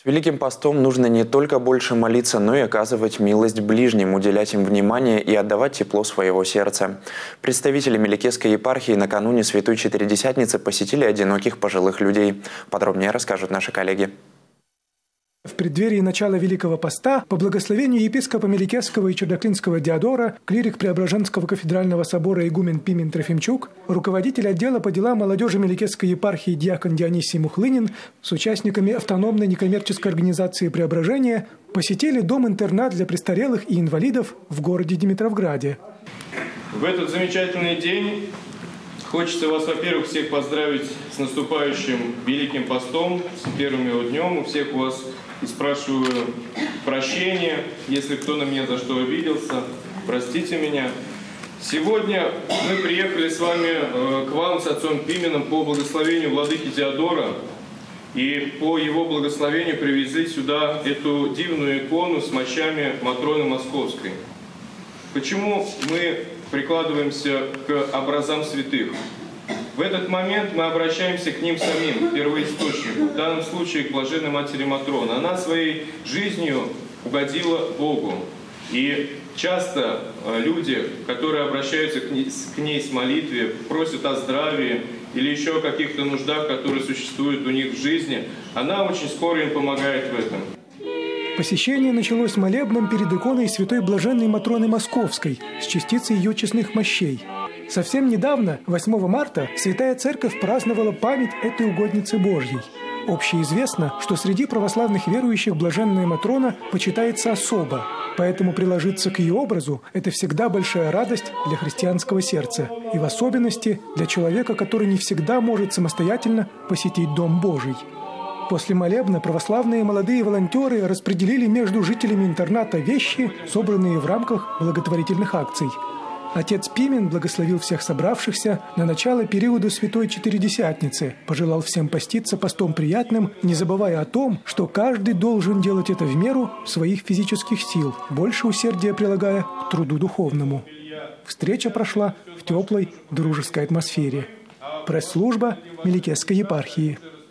С Великим постом нужно не только больше молиться, но и оказывать милость ближним, уделять им внимание и отдавать тепло своего сердца. Представители Меликесской епархии накануне Святой Четыредесятницы посетили одиноких пожилых людей. Подробнее расскажут наши коллеги. В преддверии начала Великого Поста по благословению епископа Меликесского и Чердаклинского Диодора, клирик Преображенского кафедрального собора игумен Пимен Трофимчук, руководитель отдела по делам молодежи Меликесской епархии диакон Дионисий Мухлынин с участниками автономной некоммерческой организации «Преображение» посетили дом-интернат для престарелых и инвалидов в городе Димитровграде. В этот замечательный день хочется вас, во-первых, всех поздравить с наступающим Великим Постом, с первым его днем. У всех у вас и спрашиваю прощения, если кто на меня за что обиделся, простите меня. Сегодня мы приехали с вами к вам с отцом Пименом по благословению владыки Диодора. И по его благословению привезли сюда эту дивную икону с мощами Матроны Московской. Почему мы прикладываемся к образам святых? В этот момент мы обращаемся к ним самим, к первоисточнику, в данном случае к Блаженной Матери Матроны. Она своей жизнью угодила Богу. И часто люди, которые обращаются к ней с молитвой, просят о здравии или еще о каких-то нуждах, которые существуют у них в жизни, она очень скоро им помогает в этом. Посещение началось молебном перед иконой Святой Блаженной Матроны Московской с частицей ее честных мощей. Совсем недавно, 8 марта, Святая Церковь праздновала память этой угодницы Божьей. Общеизвестно, что среди православных верующих Блаженная Матрона почитается особо, поэтому приложиться к ее образу – это всегда большая радость для христианского сердца, и в особенности для человека, который не всегда может самостоятельно посетить Дом Божий. После молебна православные молодые волонтеры распределили между жителями интерната вещи, собранные в рамках благотворительных акций. Отец Пимен благословил всех собравшихся на начало периода Святой Четыредесятницы, пожелал всем поститься постом приятным, не забывая о том, что каждый должен делать это в меру своих физических сил, больше усердия прилагая к труду духовному. Встреча прошла в теплой, дружеской атмосфере. Пресс-служба Меликесской епархии.